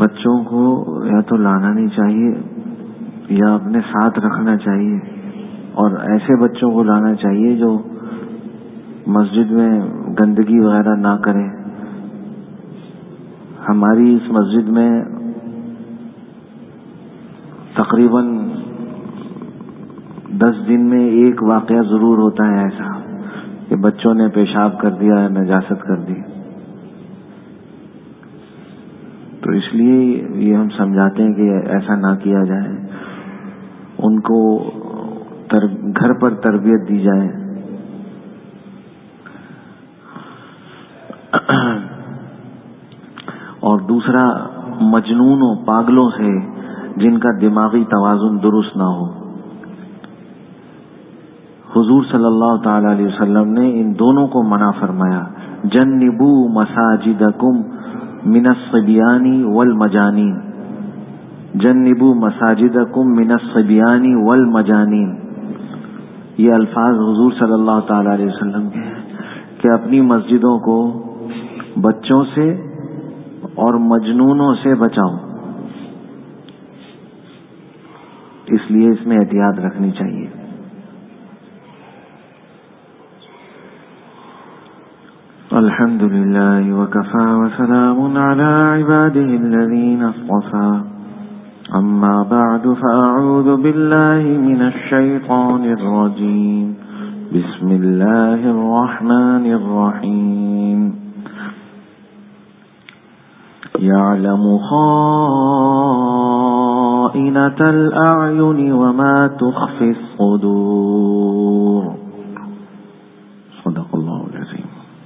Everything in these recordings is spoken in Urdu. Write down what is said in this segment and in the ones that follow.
بچوں کو یا تو لانا نہیں چاہیے یا اپنے ساتھ رکھنا چاہیے، اور ایسے بچوں کو لانا چاہیے جو مسجد میں گندگی وغیرہ نہ کریں۔ ہماری اس مسجد میں تقریباً 10 دن میں ایک واقعہ ضرور ہوتا ہے ایسا کہ بچوں نے پیشاب کر دیا یا نجاست کر دی۔ تو اس لیے یہ ہم سمجھاتے ہیں کہ ایسا نہ کیا جائے، ان کو گھر پر تربیت دی جائے۔ اور دوسرا، مجنونوں پاگلوں سے جن کا دماغی توازن درست نہ ہو، حضور صلی اللہ تعالی علیہ وسلم نے ان دونوں کو منع فرمایا، جنبوا مساجدکم من الصبیان والمجانین، جنبوا مساجدکم من الصبیان والمجانین، یہ الفاظ حضور صلی اللہ تعالی علیہ وسلم کے ہیں کہ اپنی مسجدوں کو بچوں سے اور مجنونوں سے بچاؤ۔ اس لیے اس میں احتیاط رکھنی چاہیے۔ الحمد للہ وکفی وسلام علی عباده الذین اصطفی، اما بعد فاعوذ باللہ من الشیطان الرجیم، بسم اللہ الرحمن الرحیم، يعلم خائنة الأعين وما تخفي الصدور، صدق الله العظيم۔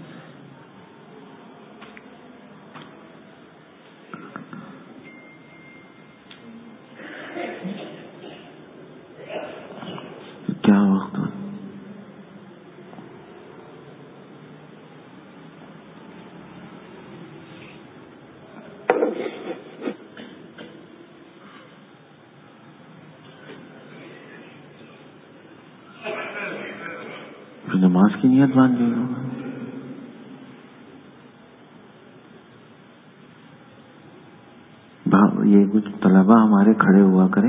کیا وقت ہے؟ نماز کی نیت باندھ لی ہوگا۔ یہ کچھ طلبہ ہمارے کھڑے ہوا کریں۔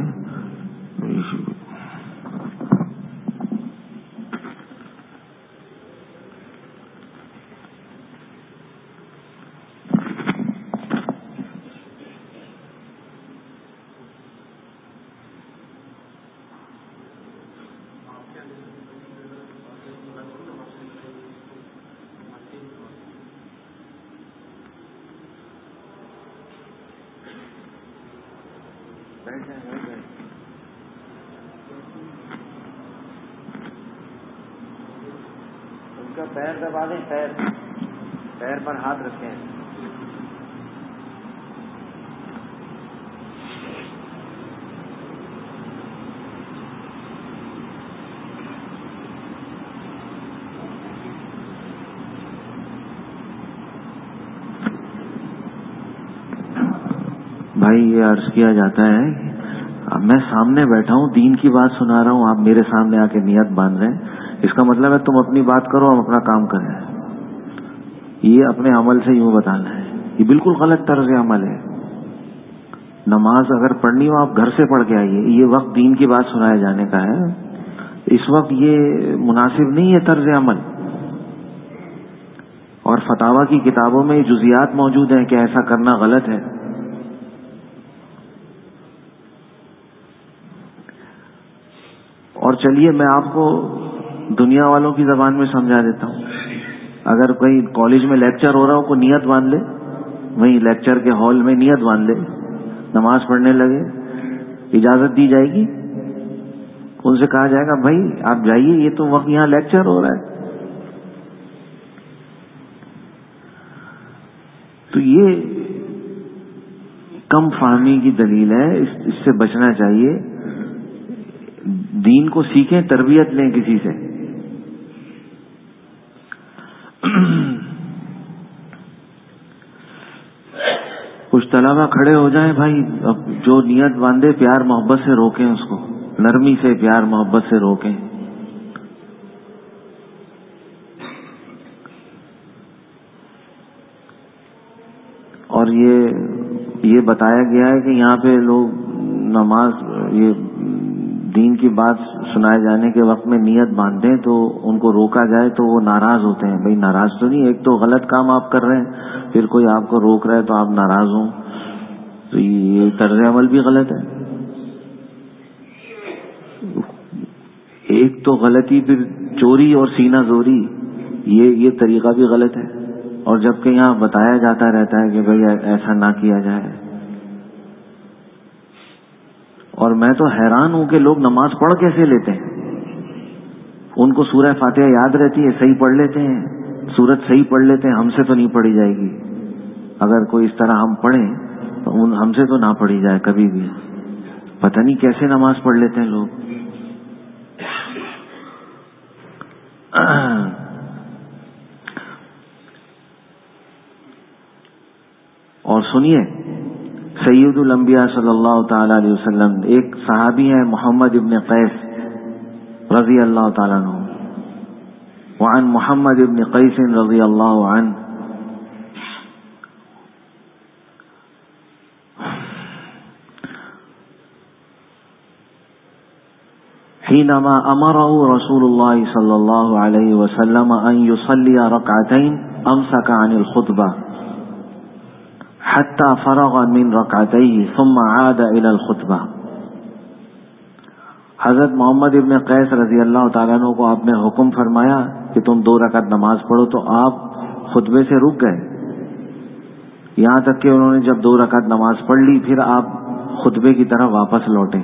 ان کا پیر دبا دیں، پیر پر ہاتھ رکھیں۔ بھائی یہ عرض کیا جاتا ہے، اب میں سامنے بیٹھا ہوں، دین کی بات سنا رہا ہوں، آپ میرے سامنے آ کے نیت باندھ رہے ہیں، اس کا مطلب ہے تم اپنی بات کرو، ہم اپنا کام کریں۔ یہ اپنے عمل سے یوں بتانا ہے، یہ بالکل غلط طرز عمل ہے۔ نماز اگر پڑھنی ہو آپ گھر سے پڑھ کے آئیے، یہ وقت دین کی بات سنائے جانے کا ہے، اس وقت یہ مناسب نہیں ہے طرز عمل۔ اور فتاوی کی کتابوں میں جزیات موجود ہیں کہ ایسا کرنا غلط ہے۔ اور چلیے میں آپ کو دنیا والوں کی زبان میں سمجھا دیتا ہوں، اگر کہیں کالج میں لیکچر ہو رہا ہو کوئی نیت باندھ لے، وہیں لیکچر کے ہال میں نیت باندھ لے، نماز پڑھنے لگے، اجازت دی جائے گی؟ ان سے کہا جائے گا بھائی آپ جائیے، یہ تو وقت یہاں لیکچر ہو رہا ہے۔ تو یہ کم فہمی کی دلیل ہے، اس سے بچنا چاہیے۔ دین کو سیکھیں، تربیت لیں کسی سے۔ کچھ طلبہ کھڑے ہو جائیں بھائی، اب جو نیت باندھے پیار محبت سے روکیں، اس کو نرمی سے پیار محبت سے روکیں۔ اور یہ یہ بتایا گیا ہے کہ یہاں پہ لوگ نماز یہ دین کی بات سنائے جانے کے وقت میں نیت باندھتے ہیں تو ان کو روکا جائے تو وہ ناراض ہوتے ہیں. بھئی ناراض تو نہیں, ایک تو غلط کام آپ کر رہے ہیں, پھر کوئی آپ کو روک رہا ہے تو آپ ناراض ہوں, تو یہ طرز عمل بھی غلط ہے. ایک تو غلطی, پھر چوری اور سینہ زوری, یہ طریقہ بھی غلط ہے. اور جبکہ یہاں بتایا جاتا رہتا ہے کہ بھئی ایسا نہ کیا جائے. اور میں تو حیران ہوں کہ لوگ نماز پڑھ کیسے لیتے ہیں. ان کو سورہ فاتحہ یاد رہتی ہے, صحیح پڑھ لیتے ہیں, سورت صحیح پڑھ لیتے ہیں, ہم سے تو نہیں پڑھی جائے گی. اگر کوئی اس طرح ہم پڑھیں تو ہم سے تو نہ پڑھی جائے کبھی بھی. پتہ نہیں کیسے نماز پڑھ لیتے ہیں لوگ. اور سنیے, سید الانبیاء صلی اللہ تعالی علیہ وسلم, ایک صحابی ہیں محمد ابن قیس رضی اللہ تعالیٰ عنہ, وعن محمد ابن قیس رضی اللہ عنہ حينما أمره رسول الله صلى الله عليه وسلم أن يصلي ركعتين أمسك عن الخطبة حتى فرغ من ركعتيه ثم عاد إلى الخطبة. حضرت محمد ابن قیس رضی اللہ تعالیٰ عنہ کو آپ نے حکم فرمایا کہ تم 2 رکعت نماز پڑھو, تو آپ خطبے سے رک گئے, یہاں تک کہ انہوں نے جب 2 رکعت نماز پڑھ لی پھر آپ خطبے کی طرف واپس لوٹے.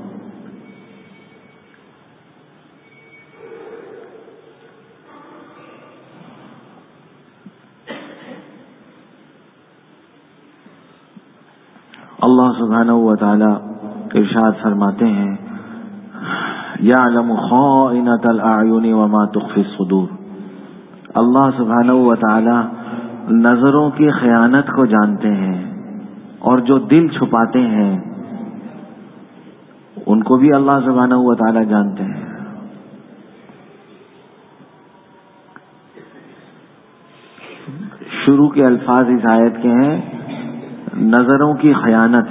اللہ سبحانہ و تعالی ارشاد فرماتے ہیں, یعلم خائنۃ الاعین وما تخفی الصدور. اللہ سبحانہ و تعالی نظروں کی خیانت کو جانتے ہیں اور جو دل چھپاتے ہیں ان کو بھی اللہ سبحانہ و تعالی جانتے ہیں. شروع کے الفاظ اس آیت کے ہیں نظروں کی خیانت.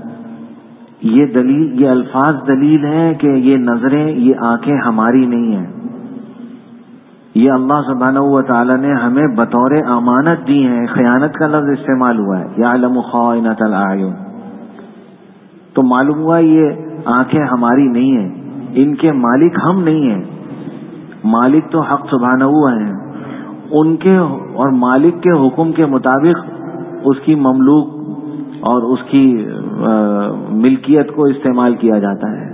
یہ الفاظ دلیل ہیں کہ یہ نظریں, یہ آنکھیں ہماری نہیں ہیں, یہ اللہ سبحانہ و تعالی نے ہمیں بطور امانت دی ہیں. خیانت کا لفظ استعمال ہوا ہے, یعلم خائنۃ الاعین. تو معلوم ہوا یہ آنکھیں ہماری نہیں ہیں, ان کے مالک ہم نہیں ہیں. مالک تو حق سبحانہ ہوا ہے, ان کے اور مالک کے حکم کے مطابق اس کی مملوک اور اس کی ملکیت کو استعمال کیا جاتا ہے.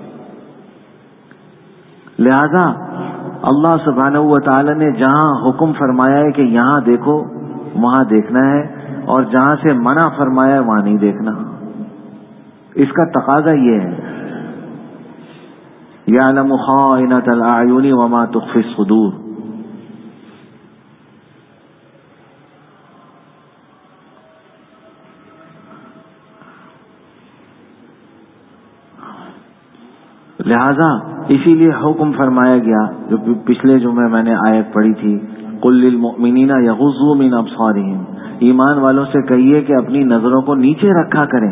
لہذا اللہ سبحانہ و تعالی نے جہاں حکم فرمایا ہے کہ یہاں دیکھو وہاں دیکھنا ہے, اور جہاں سے منع فرمایا ہے وہاں نہیں دیکھنا. اس کا تقاضا یہ ہے, یعلم خائنۃ الاعین وما تخفی الصدور. لہذا اسی لیے حکم فرمایا گیا, جو پچھلے جمعے میں نے آیت پڑھی تھی, قل للمؤمنین یغضوا من ابصارہم, ایمان والوں سے کہیے کہ اپنی نظروں کو نیچے رکھا کریں,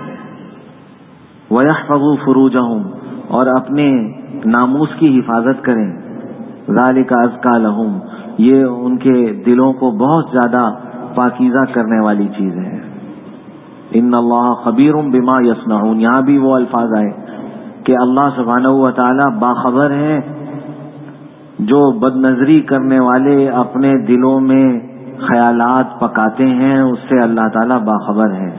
ویحفظوا فروجہم, اور اپنے ناموس کی حفاظت کریں, ذالک ازکی لہم, یہ ان کے دلوں کو بہت زیادہ پاکیزہ کرنے والی چیز ہے. ان اللہ خبیر بما یصنعون, یہاں بھی وہ الفاظ آئے کہ اللہ سبحانہ و تعالی باخبر ہے, جو بد نظری کرنے والے اپنے دلوں میں خیالات پکاتے ہیں اس سے اللہ تعالی باخبر ہے.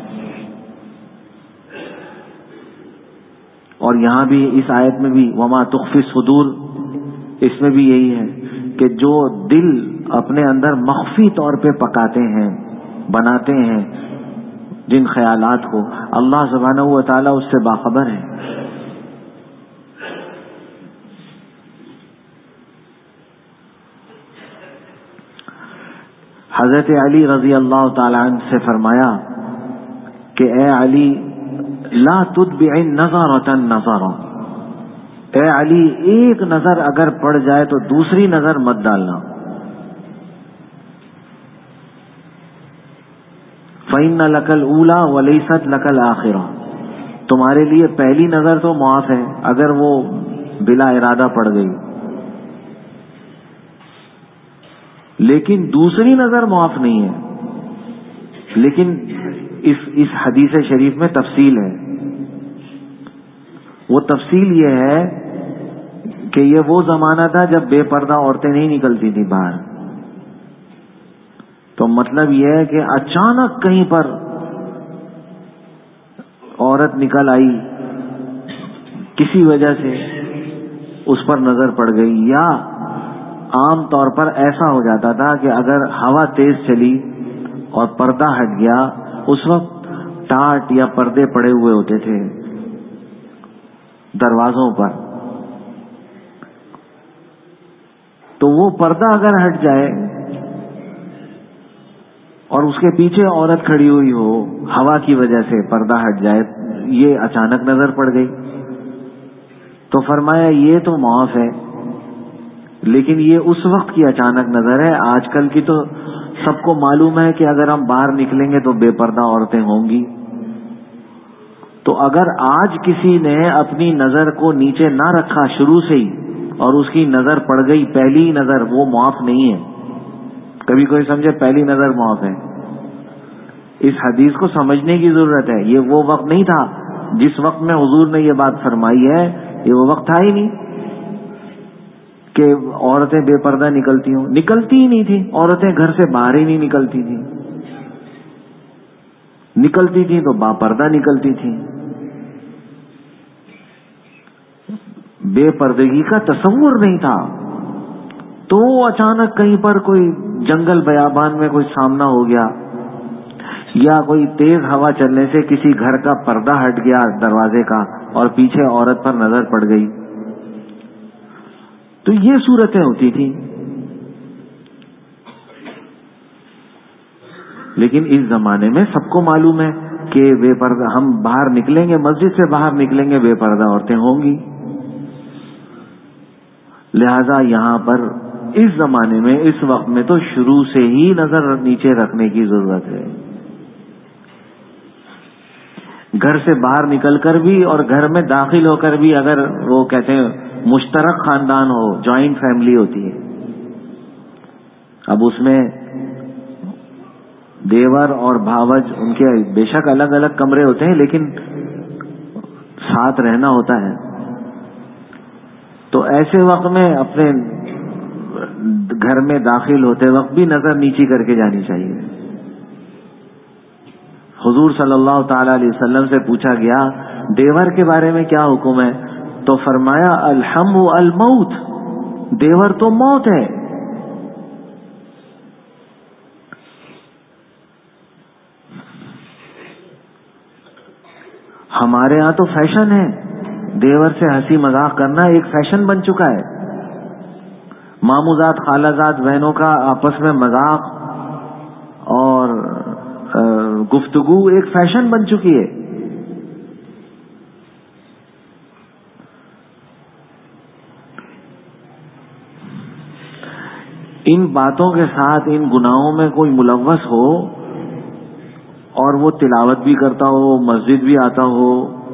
اور یہاں بھی اس آیت میں بھی وما تخفی الصدور, اس میں بھی یہی ہے کہ جو دل اپنے اندر مخفی طور پہ پکاتے ہیں, بناتے ہیں جن خیالات کو, اللہ سبحانہ و تعالی اس سے باخبر ہے. حضرت علی رضی اللہ تعالی عنہ سے فرمایا کہ اے علی لا تتبع نظرۃ نظرا, اے علی ایک نظر اگر پڑ جائے تو دوسری نظر مت ڈالنا. فَإِنَّ لَكَ الْأُولَى وَلَيْسَتْ لَكَ الْآخِرَةُ، تمہارے لیے پہلی نظر تو معاف ہے اگر وہ بلا ارادہ پڑ گئی، لیکن دوسری نظر معاف نہیں ہے۔ لیکن اس حدیث شریف میں تفصیل ہے، وہ تفصیل یہ ہے کہ یہ وہ زمانہ تھا جب بے پردہ عورتیں نہیں نکلتی تھیں باہر، تو مطلب یہ ہے کہ اچانک کہیں پر عورت نکل آئی، کسی وجہ سے اس پر نظر پڑ گئی، یا عام طور پر ایسا ہو جاتا تھا کہ اگر ہوا تیز چلی اور پردہ ہٹ گیا، اس وقت ٹاٹ یا پردے پڑے ہوئے ہوتے تھے دروازوں پر، تو وہ پردہ اگر ہٹ جائے اور اس کے پیچھے عورت کھڑی ہوئی ہو، ہوا کی وجہ سے پردہ ہٹ جائے، یہ اچانک نظر پڑ گئی، تو فرمایا یہ تو معاف ہے، لیکن یہ اس وقت کی اچانک نظر ہے۔ آج کل کی تو سب کو معلوم ہے کہ اگر ہم باہر نکلیں گے تو بے پردہ عورتیں ہوں گی، تو اگر آج کسی نے اپنی نظر کو نیچے نہ رکھا شروع سے ہی اور اس کی نظر پڑ گئی پہلی نظر، وہ معاف نہیں ہے۔ کبھی کوئی سمجھے پہلی نظر معاف ہے، اس حدیث کو سمجھنے کی ضرورت ہے۔ یہ وہ وقت نہیں تھا جس وقت میں حضور نے یہ بات فرمائی ہے، یہ وہ وقت تھا ہی نہیں کہ عورتیں بے پردہ نکلتی ہوں، نکلتی ہی نہیں تھیں عورتیں، گھر سے باہر ہی نہیں نکلتی تھیں، نکلتی تھیں تو با پردہ نکلتی تھیں، بے پردگی کا تصور نہیں تھا۔ تو اچانک کہیں پر کوئی جنگل بیابان میں کوئی سامنا ہو گیا، یا کوئی تیز ہوا چلنے سے کسی گھر کا پردہ ہٹ گیا دروازے کا اور پیچھے عورت پر نظر پڑ گئی، تو یہ صورتیں ہوتی تھیں۔ لیکن اس زمانے میں سب کو معلوم ہے کہ بے پردہ، ہم باہر نکلیں گے، مسجد سے باہر نکلیں گے بے پردہ عورتیں ہوں گی، لہذا یہاں پر اس زمانے میں اس وقت میں تو شروع سے ہی نظر نیچے رکھنے کی ضرورت ہے۔ گھر سے باہر نکل کر بھی اور گھر میں داخل ہو کر بھی، اگر وہ کہتے ہیں مشترک خاندان ہو، جوائنٹ فیملی ہوتی ہے، اب اس میں دیور اور بھاوج ان کے بے شک الگ الگ کمرے ہوتے ہیں لیکن ساتھ رہنا ہوتا ہے، تو ایسے وقت میں اپنے گھر میں داخل ہوتے وقت بھی نظر نیچی کر کے جانی چاہیے۔ حضور صلی اللہ تعالی علیہ وسلم سے پوچھا گیا دیور کے بارے میں کیا حکم ہے، تو فرمایا الحم الموت، دیور تو موت ہے۔ ہمارے ہاں تو فیشن ہے، دیور سے ہنسی مذاق کرنا ایک فیشن بن چکا ہے، ماموزاد خالازاد بہنوں کا آپس میں مذاق اور گفتگو ایک فیشن بن چکی ہے۔ ان باتوں کے ساتھ ان گناہوں میں کوئی ملوث ہو اور وہ تلاوت بھی کرتا ہو، مسجد بھی آتا ہو،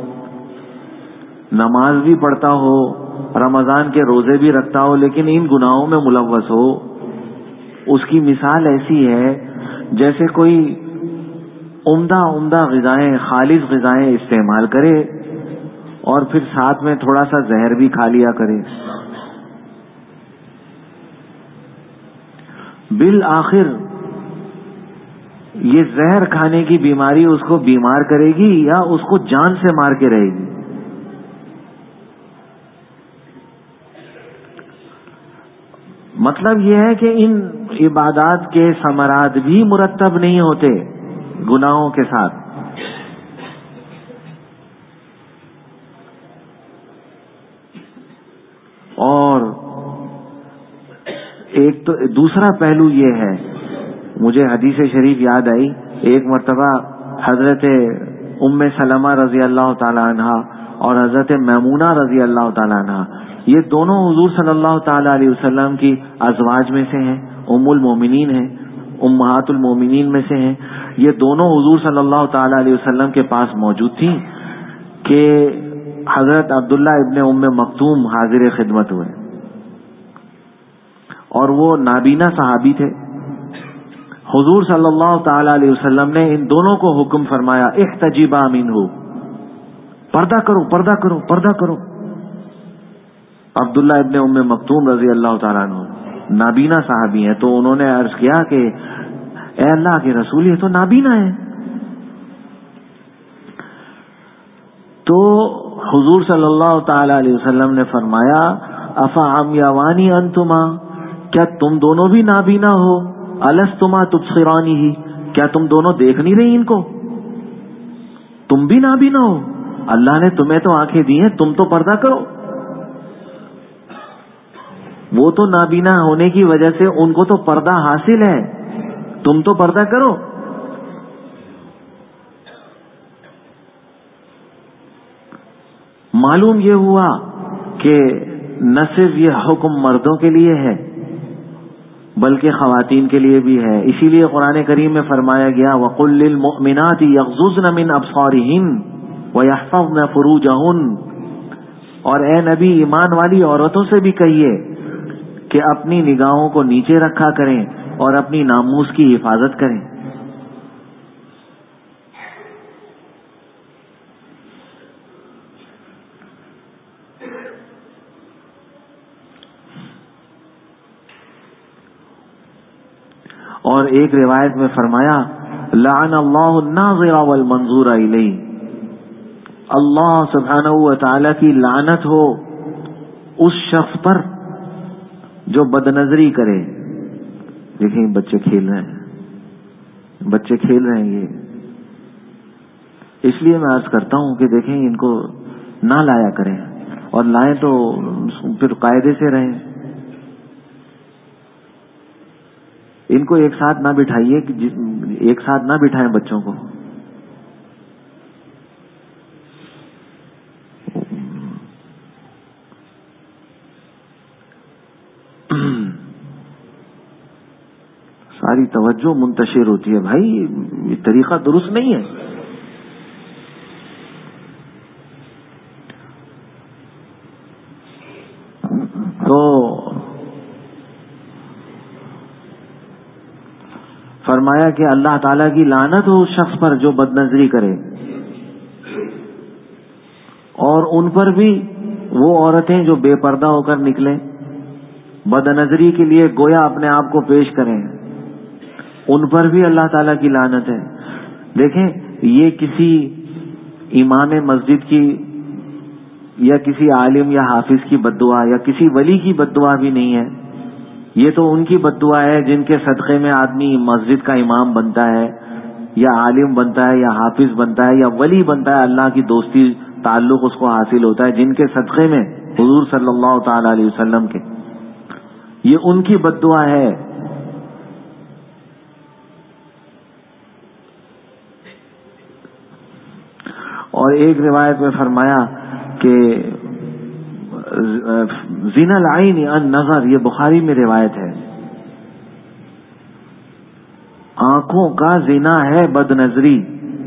نماز بھی پڑھتا ہو، رمضان کے روزے بھی رکھتا ہو، لیکن ان گناہوں میں ملوث ہو، اس کی مثال ایسی ہے جیسے کوئی عمدہ غذائیں، خالص غذائیں استعمال کرے اور پھر ساتھ میں تھوڑا سا زہر بھی کھا لیا کرے، بالآخر یہ زہر کھانے کی بیماری اس کو بیمار کرے گی یا اس کو جان سے مار کے رہے گی۔ مطلب یہ ہے کہ ان عبادات کے ثمرات بھی مرتب نہیں ہوتے گناہوں کے ساتھ۔ اور ایک تو دوسرا پہلو یہ ہے، مجھے حدیث شریف یاد آئی، ایک مرتبہ حضرت ام سلمہ رضی اللہ تعالی عنہ اور حضرت میمونہ رضی اللہ تعالی عنہ، یہ دونوں حضور صلی اللہ تعالی علیہ وسلم کی ازواج میں سے ہیں، ام المومنین ہیں، امہات المومنین میں سے ہیں۔ یہ دونوں حضور صلی اللہ تعالی علیہ وسلم کے پاس موجود تھیں کہ حضرت عبداللہ ابن ام مکتوم حاضر خدمت ہوئے، اور وہ نابینا صحابی تھے. حضور صلی اللہ تعالی علیہ وسلم نے ان دونوں کو حکم فرمایا احتجبا منہ، پردہ کرو پردہ کرو پردہ کرو. عبداللہ ابن ام مکتوم رضی اللہ تعالیٰ عنہ نابینا صحابی ہیں، تو انہوں نے عرض کیا کہ اے اللہ کے رسول یہ تو نابینا ہے. تو حضور صلی اللہ تعالی علیہ وسلم نے فرمایا افا عمیوانی انتما، کیا تم دونوں بھی نابینا ہو؟ الستما تبصرانی ہی، کیا تم دونوں دیکھ نہیں رہی ان کو؟ تم بھی نابینا ہو؟ اللہ نے تمہیں تو آنکھیں دی ہیں، تم تو پردہ کرو. وہ تو نابینا ہونے کی وجہ سے ان کو تو پردہ حاصل ہے، تم تو پردہ کرو. معلوم یہ ہوا کہ نہ صرف یہ حکم مردوں کے لیے ہے بلکہ خواتین کے لیے بھی ہے. اسی لیے قرآن کریم میں فرمایا گیا وَقُلْ لِلْمُؤْمِنَاتِ يَغْضُضْنَ مِنْ أَبْصَارِهِنَّ وَيَحْفَظْنَ فُرُوجَهُنَّ، اور اے نبی ایمان والی عورتوں سے بھی کہیے کہ اپنی نگاہوں کو نیچے رکھا کریں اور اپنی ناموس کی حفاظت کریں. اور ایک روایت میں فرمایا لعن اللہ الناظر والمنظور الیہ، اللہ سبحانہ و تعالی کی لعنت ہو اس شخص پر جو بدنظری کرے. دیکھیں بچے کھیل رہے ہیں، بچے کھیل رہے ہیں، یہ اس لیے میں عرض کرتا ہوں کہ دیکھیں ان کو نہ لایا کریں، اور لائیں تو پھر قاعدے سے رہیں. ان کو ایک ساتھ نہ بٹھائیے، ایک ساتھ نہ بٹھائیں بچوں کو. ساری توجہ منتشر ہوتی ہے، بھائی یہ طریقہ درست نہیں ہے. تو فرمایا کہ اللہ تعالیٰ کی لعنت ہو اس شخص پر جو بدنظری کرے، اور ان پر بھی وہ عورتیں جو بے پردہ ہو کر نکلیں بدنظری کے لیے گویا اپنے آپ کو پیش کریں، ان پر بھی اللہ تعالیٰ کی لعنت ہے. دیکھیں یہ کسی امام مسجد کی یا کسی عالم یا حافظ کی بددعا یا کسی ولی کی بددعا بھی نہیں ہے، یہ تو ان کی بددعا ہے جن کے صدقے میں آدمی مسجد کا امام بنتا ہے یا عالم بنتا ہے یا حافظ بنتا ہے یا ولی بنتا ہے، اللہ کی دوستی تعلق اس کو حاصل ہوتا ہے، جن کے صدقے میں حضور صلی اللہ تعالی علیہ وسلم کے، یہ ان کی بددعا ہے. اور ایک روایت میں فرمایا کہ زنا العین النظر، یہ بخاری میں روایت ہے، آنکھوں کا زنا ہے بد نظری.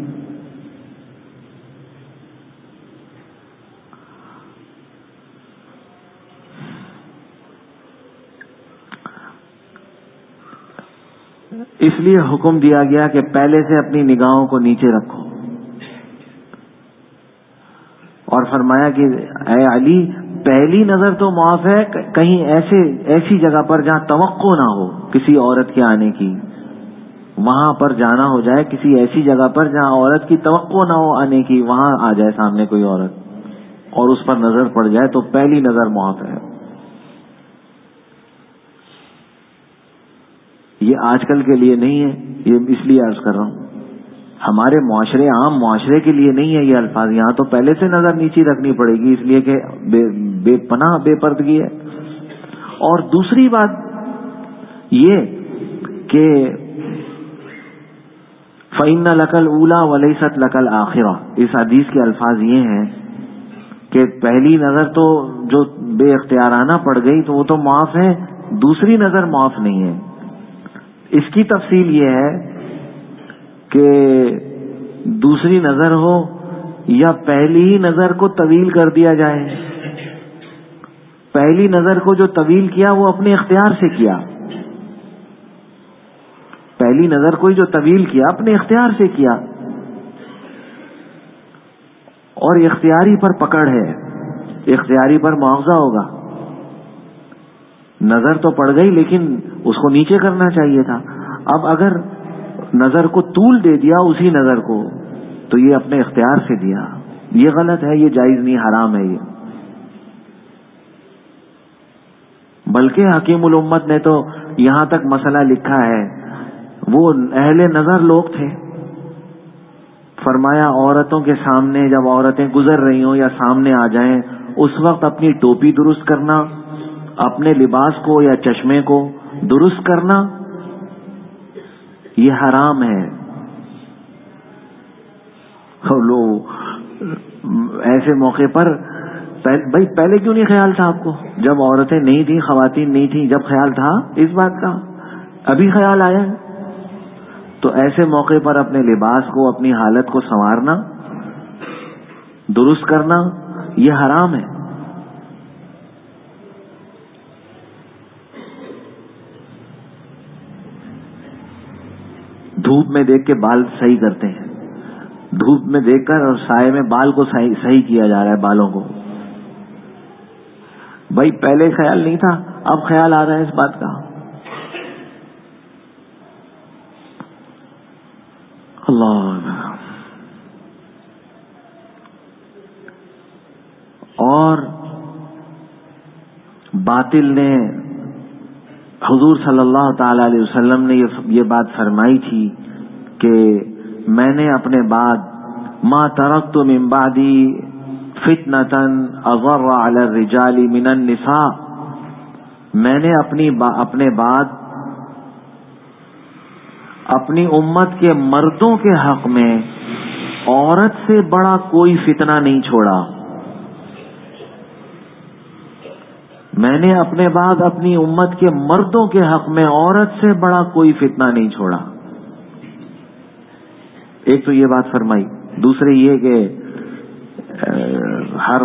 اس لیے حکم دیا گیا کہ پہلے سے اپنی نگاہوں کو نیچے رکھو، اور فرمایا کہ اے علی پہلی نظر تو معاف ہے، کہیں ایسی جگہ پر جہاں توقع نہ ہو کسی عورت کے آنے کی، وہاں پر جانا ہو جائے، کسی ایسی جگہ پر جہاں عورت کی توقع نہ ہو آنے کی، وہاں آ جائے سامنے کوئی عورت اور اس پر نظر پڑ جائے تو پہلی نظر معاف ہے. یہ آج کل کے لیے نہیں ہے، یہ اس لیے عرض کر رہا ہوں، ہمارے معاشرے عام معاشرے کے لیے نہیں ہے یہ الفاظ. یہاں تو پہلے سے نظر نیچی رکھنی پڑے گی، اس لیے کہ بے پناہ بے پردگی ہے. اور دوسری بات یہ کہ فَإِنَّ لَكَ الْأُولَى وَلَيْسَتْ لَكَ الْآخِرَةُ، اس حدیث کے الفاظ یہ ہیں کہ پہلی نظر تو جو بے اختیارانہ پڑ گئی تو وہ تو معاف ہے، دوسری نظر معاف نہیں ہے. اس کی تفصیل یہ ہے کہ دوسری نظر ہو یا پہلی ہی نظر کو طویل کر دیا جائے؟ پہلی نظر کو جو طویل کیا وہ اپنے اختیار سے کیا. پہلی نظر کو جو طویل کیا اپنے اختیار سے کیا, اور اختیاری پر پکڑ ہے, اختیاری پر معاوضہ ہوگا. نظر تو پڑ گئی لیکن اس کو نیچے کرنا چاہیے تھا. اب اگر نظر کو طول دے دیا اسی نظر کو, تو یہ اپنے اختیار سے دیا, یہ غلط ہے, یہ جائز نہیں, حرام ہے یہ. بلکہ حکیم الامت نے تو یہاں تک مسئلہ لکھا ہے, وہ اہل نظر لوگ تھے, فرمایا عورتوں کے سامنے جب عورتیں گزر رہی ہوں یا سامنے آ جائیں اس وقت اپنی ٹوپی درست کرنا, اپنے لباس کو یا چشمے کو درست کرنا یہ حرام ہے. ایسے موقع پر بھائی پہلے کیوں نہیں خیال تھا آپ کو؟ جب عورتیں نہیں تھیں, خواتین نہیں تھیں, جب خیال تھا اس بات کا, ابھی خیال آیا ہے. تو ایسے موقع پر اپنے لباس کو, اپنی حالت کو سنوارنا, درست کرنا یہ حرام ہے. دھوپ میں دیکھ کے بال صحیح کرتے ہیں, دھوپ میں دیکھ کر اور سائے میں بال کو صحیح کیا جا رہا ہے, بالوں کو. بھائی پہلے خیال نہیں تھا, اب خیال آ رہا ہے اس بات کا. اللہ. اور باطل نے, حضور صلی اللہ تعالی علیہ وسلم نے یہ بات فرمائی تھی کہ میں نے اپنے بعد ما ترکت من بعدی فتنةً اضر علی الرجال من النساء, میں نے اپنے بعد اپنی امت کے مردوں کے حق میں عورت سے بڑا کوئی فتنہ نہیں چھوڑا. میں نے اپنے بعد اپنی امت کے مردوں کے حق میں عورت سے بڑا کوئی فتنہ نہیں چھوڑا. ایک تو یہ بات فرمائی. دوسرے یہ کہ ہر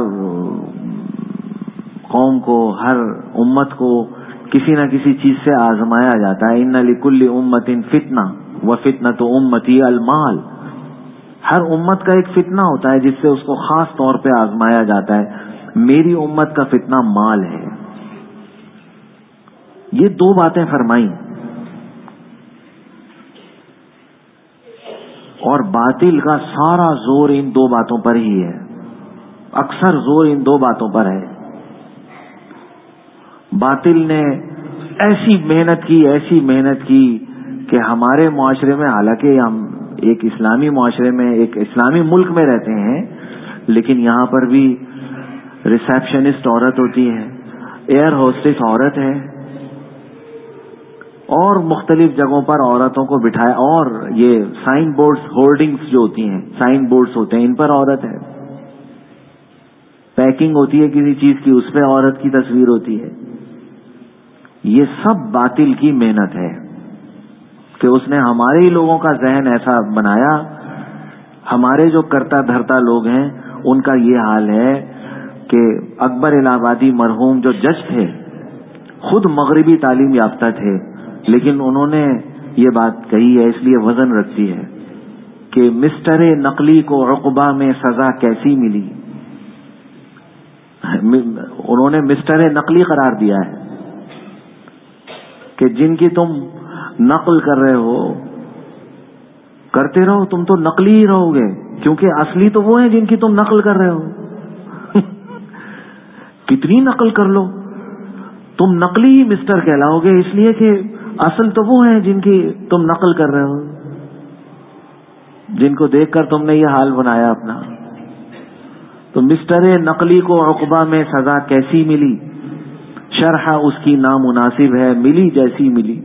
قوم کو, ہر امت کو کسی نہ کسی چیز سے آزمایا جاتا ہے. ان لکل امت فتنہ وفتنۃ امتی المال, ہر امت کا ایک فتنہ ہوتا ہے جس سے اس کو خاص طور پہ آزمایا جاتا ہے. میری امت کا فتنہ مال ہے. یہ دو باتیں فرمائیں, اور باطل کا سارا زور ان دو باتوں پر ہی ہے, اکثر زور ان دو باتوں پر ہے. باطل نے ایسی محنت کی کہ ہمارے معاشرے میں, حالانکہ ہم ایک اسلامی معاشرے میں, ایک اسلامی ملک میں رہتے ہیں, لیکن یہاں پر بھی ریسیپشنسٹ عورت ہوتی ہے, ایئر ہوسٹس عورت ہے, اور مختلف جگہوں پر عورتوں کو بٹھایا, اور یہ سائن بورڈز, ہورڈنگز جو ہوتی ہیں, سائن بورڈز ہوتے ہیں, ان پر عورت ہے. پیکنگ ہوتی ہے کسی چیز کی, اس پہ عورت کی تصویر ہوتی ہے. یہ سب باطل کی محنت ہے کہ اس نے ہمارے ہی لوگوں کا ذہن ایسا بنایا. ہمارے جو کرتا دھرتا لوگ ہیں ان کا یہ حال ہے کہ اکبر الہ آبادی مرحوم جو جج تھے خود مغربی تعلیم یافتہ تھے, لیکن انہوں نے یہ بات کہی ہے, اس لیے وزن رکھتی ہے کہ مسٹر نقلی کو عقبہ میں سزا کیسی ملی. انہوں نے مسٹر نقلی قرار دیا ہے کہ جن کی تم نقل کر رہے ہو, کرتے رہو, تم تو نقلی ہی رہو گے, کیونکہ اصلی تو وہ ہیں جن کی تم نقل کر رہے ہو. کتنی نقل کر لو, تم نقلی ہی مسٹر کہلاؤ گے, اس لیے کہ اصل تو وہ ہیں جن کی تم نقل کر رہے ہو, جن کو دیکھ کر تم نے یہ حال بنایا اپنا. تو مسٹر نقلی کو عقبہ میں سزا کیسی ملی, شرح اس کی نامناسب ہے, ملی جیسی ملی.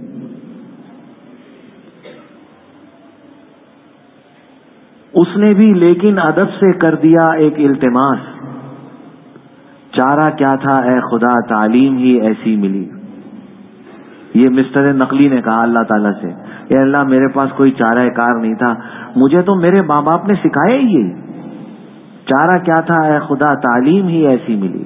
اس نے بھی لیکن ادب سے کر دیا ایک التماس, چارہ کیا تھا اے خدا تعلیم ہی ایسی ملی. یہ مسٹر نقلی نے کہا اللہ تعالیٰ سے، اے اللہ میرے پاس کوئی چارہ کار نہیں تھا، مجھے تو میرے ماں باپ نے سکھایا ہی یہی، چارہ کیا تھا اے خدا، تعلیم ہی ایسی ملی۔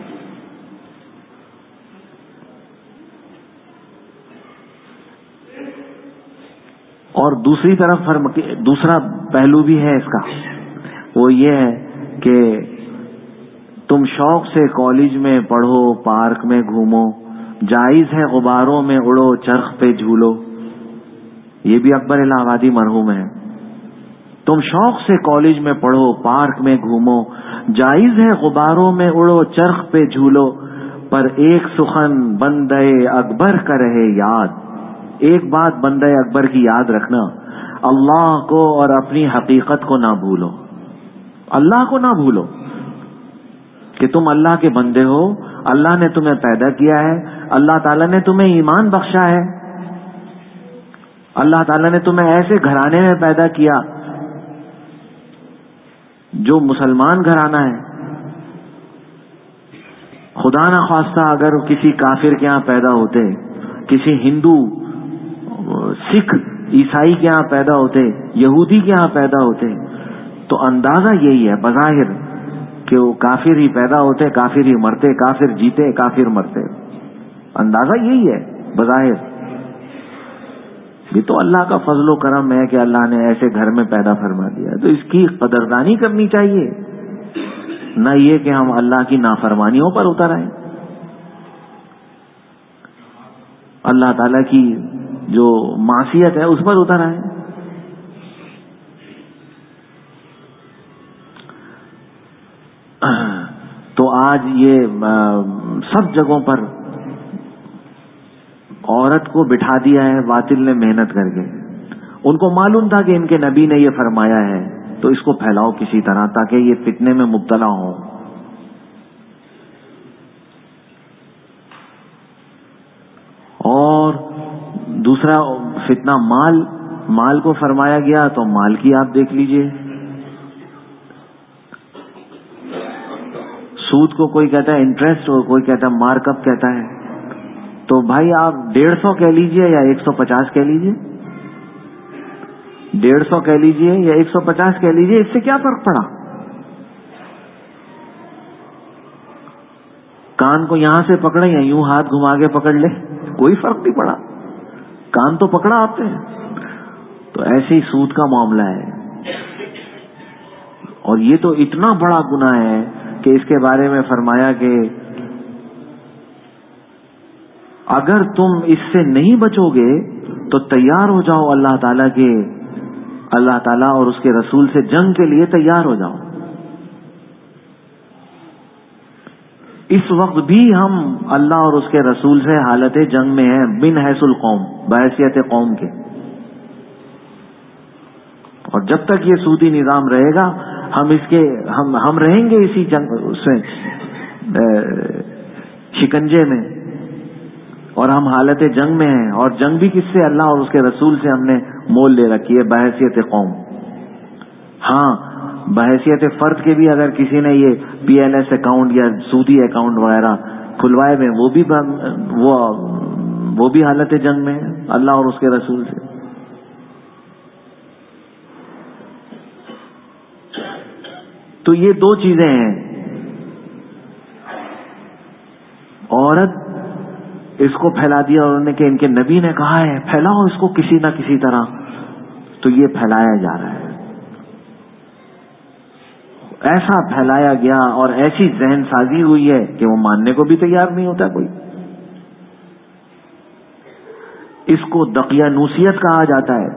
اور دوسری طرف دوسرا پہلو بھی ہے اس کا، وہ یہ ہے کہ تم شوق سے کالج میں پڑھو، پارک میں گھومو، جائز ہے غباروں میں اڑو، چرخ پہ جھولو۔ یہ بھی اکبر الہ آبادی مرحوم ہے۔ تم شوق سے کالج میں پڑھو، پارک میں گھومو، جائز ہے غباروں میں اڑو، چرخ پہ جھولو، پر ایک سخن بندے اکبر کا رہے یاد۔ ایک بات بندے اکبر کی یاد رکھنا، اللہ کو اور اپنی حقیقت کو نہ بھولو۔ اللہ کو نہ بھولو کہ تم اللہ کے بندے ہو، اللہ نے تمہیں پیدا کیا ہے، اللہ تعالیٰ نے تمہیں ایمان بخشا ہے، اللہ تعالیٰ نے تمہیں ایسے گھرانے میں پیدا کیا جو مسلمان گھرانہ ہے۔ خدا نہ خواستہ اگر کسی کافر کے ہاں پیدا ہوتے، کسی ہندو، سکھ، عیسائی کے ہاں پیدا ہوتے، یہودی کے ہاں پیدا ہوتے، تو اندازہ یہی ہے بظاہر کہ وہ کافر ہی پیدا ہوتے، کافر ہی مرتے، کافر جیتے، کافر مرتے، اندازہ یہی ہے بظاہر۔ یہ تو اللہ کا فضل و کرم ہے کہ اللہ نے ایسے گھر میں پیدا فرما دیا، تو اس کی قدردانی کرنی چاہیے، نہ یہ کہ ہم اللہ کی نافرمانیوں پر اتر آئیں، اللہ تعالیٰ کی جو معصیت ہے اس پر اتر آئیں۔ تو آج یہ سب جگہوں پر عورت کو بٹھا دیا ہے باطل نے محنت کر کے۔ ان کو معلوم تھا کہ ان کے نبی نے یہ فرمایا ہے، تو اس کو پھیلاؤ کسی طرح تاکہ یہ فتنے میں مبتلا ہوں۔ اور دوسرا فتنہ مال کو فرمایا گیا، تو مال کی آپ دیکھ لیجئے، سود کو کوئی کہتا ہے انٹرسٹ، اور کوئی کہتا ہے مارک اپ کہتا ہے، تو بھائی آپ 150 کہہ لیجئے یا 150 کہہ لیجئے، 150 کہہ لیجئے یا 150 کہہ لیجئے، اس سے کیا فرق پڑا؟ کان کو یہاں سے پکڑے یا یوں ہاتھ گھما کے پکڑ لے، کوئی فرق نہیں پڑا، کان تو پکڑا آپ نے۔ تو ایسے ہی سود کا معاملہ ہے، اور یہ تو اتنا بڑا گناہ ہے کہ اس کے بارے میں فرمایا کہ اگر تم اس سے نہیں بچو گے تو تیار ہو جاؤ اللہ تعالیٰ اور اس کے رسول سے جنگ کے لیے تیار ہو جاؤ۔ اس وقت بھی ہم اللہ اور اس کے رسول سے حالت جنگ میں ہیں، بن حیث القوم، بحیثیت قوم کے، اور جب تک یہ سودی نظام رہے گا ہم رہیں گے اسی جنگ شکنجے میں، اور ہم حالت جنگ میں ہیں، اور جنگ بھی کس سے؟ اللہ اور اس کے رسول سے ہم نے مول لے رکھی ہے بحیثیت قوم۔ ہاں بحیثیت فرد کے بھی اگر کسی نے یہ پی ایل ایس اکاؤنٹ یا سودی اکاؤنٹ وغیرہ کھلوائے میں، وہ بھی حالت جنگ میں ہے اللہ اور اس کے رسول سے۔ تو یہ دو چیزیں ہیں، عورت اس کو پھیلا دیا انہوں نے کہ ان کے نبی نے کہا ہے پھیلاؤ اس کو کسی نہ کسی طرح، تو یہ پھیلایا جا رہا ہے، ایسا پھیلایا گیا اور ایسی ذہن سازی ہوئی ہے کہ وہ ماننے کو بھی تیار نہیں ہوتا کوئی۔ اس کو دقیانوسیت کہا جاتا ہے۔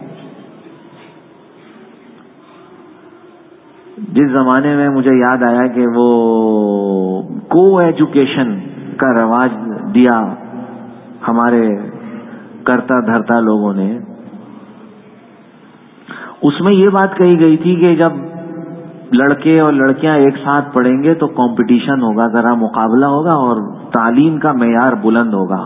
جس زمانے میں مجھے یاد آیا کہ وہ کو ایجوکیشن کا رواج دیا ہمارے کرتا دھرتا لوگوں نے، اس میں یہ بات کہی گئی تھی کہ جب لڑکے اور لڑکیاں ایک ساتھ پڑھیں گے تو کمپٹیشن ہوگا، ذرا مقابلہ ہوگا اور تعلیم کا معیار بلند ہوگا۔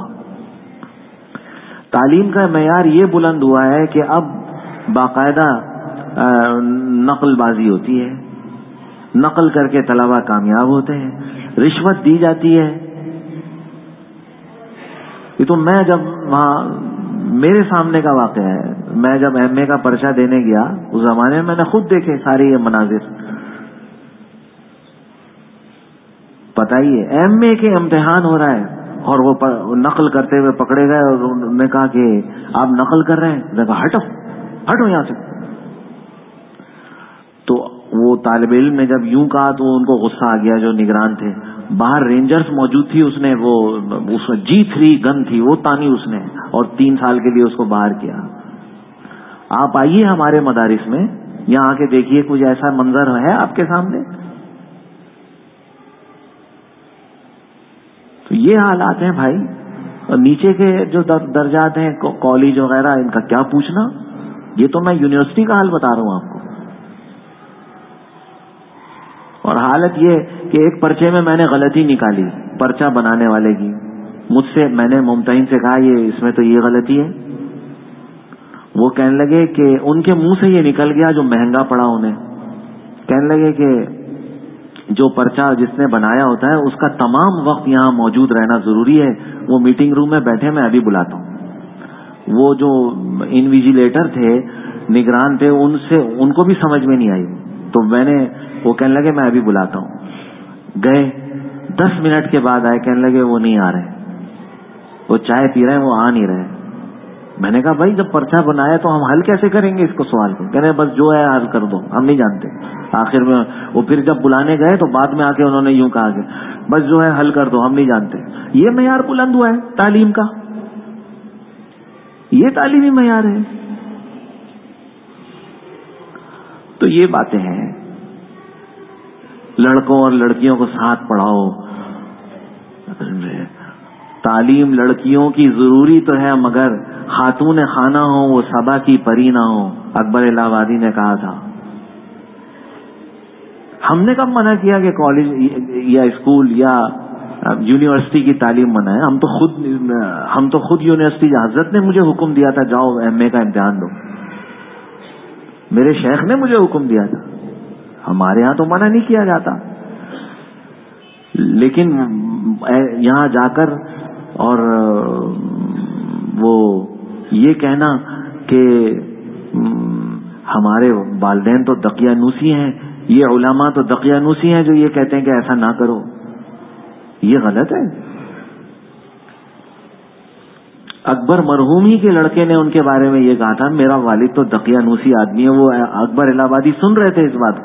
تعلیم کا معیار یہ بلند ہوا ہے کہ اب باقاعدہ نقل بازی ہوتی ہے، نقل کر کے طلبہ کامیاب ہوتے ہیں، رشوت دی جاتی ہے، یہ تو میں جب وہاں میرے سامنے کا واقعہ ہے، میں جب ایم اے کا پرچہ دینے گیا اس زمانے میں نے خود دیکھے سارے یہ مناظر. پتہ ہی ہے ایم اے کے امتحان ہو رہا ہے اور وہ نقل کرتے ہوئے پکڑے گئے اور انہوں نے کہا کہ آپ نقل کر رہے ہیں. میں نے کہا ہٹو یہاں سے. تو وہ طالب علم نے جب یوں کہا تو ان کو غصہ آ گیا جو نگران تھے. باہر رینجرز موجود تھی، اس نے وہ G3 گن تھی وہ تانی اس نے، اور 3 سال کے لیے اس کو باہر کیا. آپ آئیے ہمارے مدارس میں، یہاں آ کے دیکھیے کچھ ایسا منظر ہے آپ کے سامنے. تو یہ حالات ہیں بھائی. اور نیچے کے جو درجات ہیں کالج وغیرہ، ان کا کیا پوچھنا. یہ تو میں یونیورسٹی کا حال بتا رہا ہوں آپ کو. اور حالت یہ کہ ایک پرچے میں نے غلطی نکالی پرچہ بنانے والے کی. مجھ سے میں نے ممتحن سے کہا یہ اس میں تو یہ غلطی ہے. وہ کہنے لگے کہ ان کے منہ سے یہ نکل گیا جو مہنگا پڑا انہیں. کہنے لگے کہ جو پرچہ جس نے بنایا ہوتا ہے اس کا تمام وقت یہاں موجود رہنا ضروری ہے. وہ میٹنگ روم میں بیٹھے، میں ابھی بلاتا ہوں. وہ جو انویجیلیٹر تھے، نگران تھے، ان کو بھی سمجھ میں نہیں آئی. تو وہ کہنے لگے میں ابھی بلاتا ہوں. گئے 10 منٹ کے بعد آئے، کہنے لگے وہ نہیں آ رہے، وہ چائے پی رہے ہیں، وہ آ نہیں رہے. میں نے کہا بھائی جب پرچہ بنایا تو ہم حل کیسے کریں گے اس کو سوال کو. کہہ رہے بس جو ہے حل کر دو، ہم نہیں جانتے. آخر میں وہ پھر جب بلانے گئے تو بعد میں آ کے انہوں نے یوں کہا کہ بس جو ہے حل کر دو، ہم نہیں جانتے. یہ معیار بلند ہوا ہے تعلیم کا، یہ تعلیمی معیار ہے. تو یہ باتیں ہیں. لڑکوں اور لڑکیوں کو ساتھ پڑھاؤ. تعلیم لڑکیوں کی ضروری تو ہے، مگر خاتون خانہ ہو وہ صبا کی پری نہ ہو. اکبر الہ آبادی نے کہا تھا. ہم نے کب منع کیا کہ کالج یا اسکول یا یونیورسٹی کی تعلیم منع ہے؟ ہم تو خود یونیورسٹی، حضرت نے مجھے حکم دیا تھا جاؤ ایم اے کا امتحان دو. میرے شیخ نے مجھے حکم دیا تھا. ہمارے یہاں تو منع نہیں کیا جاتا. لیکن یہاں جا کر اور وہ یہ کہنا کہ ہمارے والدین تو دقیانوسی ہیں، یہ علماء تو دقیانوسی ہیں جو یہ کہتے ہیں کہ ایسا نہ کرو، یہ غلط ہے. اکبر مرحومی کے لڑکے نے ان کے بارے میں یہ کہا تھا میرا والد تو دقیانوسی آدمی ہے. وہ اکبر الہ آبادی سن رہے تھے اس بات کو.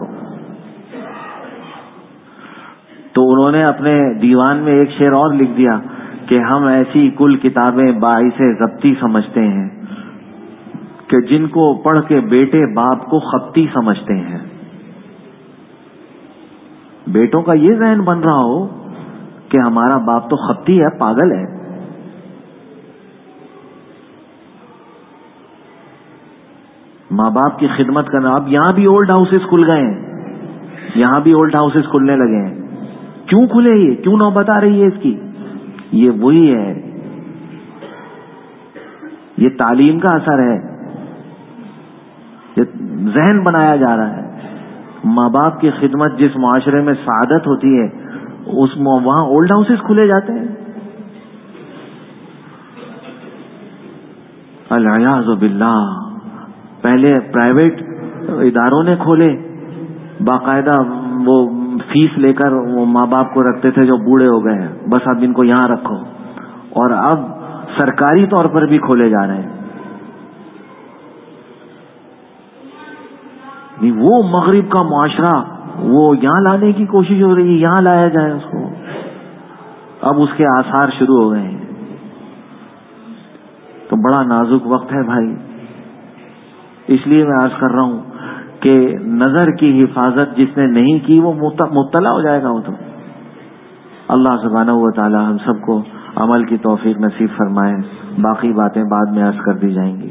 تو انہوں نے اپنے دیوان میں ایک شعر اور لکھ دیا کہ ہم ایسی کل کتابیں باعث ضبطی سمجھتے ہیں کہ جن کو پڑھ کے بیٹے باپ کو خپتی سمجھتے ہیں. بیٹوں کا یہ ذہن بن رہا ہو کہ ہمارا باپ تو خپتی ہے، پاگل ہے. ماں باپ کی خدمت کرنا. اب یہاں بھی اولڈ ہاؤسز کھل گئے ہیں، یہاں بھی اولڈ ہاؤسز کھلنے لگے ہیں. کیوں کھلے؟ یہ کیوں نوبت آ رہی ہے اس کی؟ یہ وہی ہے، یہ تعلیم کا اثر ہے. یہ ذہن بنایا جا رہا ہے. ماں باپ کی خدمت جس معاشرے میں سعادت ہوتی ہے وہاں اولڈ ہاؤسز کھلے جاتے ہیں. العیاذ باللہ. پہلے پرائیویٹ اداروں نے کھولے، باقاعدہ وہ فیس لے کر وہ ماں باپ کو رکھتے تھے جو بوڑھے ہو گئے ہیں، بس اب ان کو یہاں رکھو. اور اب سرکاری طور پر بھی کھولے جا رہے ہیں. وہ مغرب کا معاشرہ وہ یہاں لانے کی کوشش ہو رہی ہے، یہاں لایا جائے اس کو. اب اس کے آثار شروع ہو گئے ہیں. تو بڑا نازک وقت ہے بھائی. اس لیے میں عرض کر رہا ہوں کہ نظر کی حفاظت جس نے نہیں کی وہ مبتلا ہو جائے گا. وہ تو اللہ سبحانہ و تعالی ہم سب کو عمل کی توفیق نصیب فرمائے. باقی باتیں بعد میں عرض کر دی جائیں گی.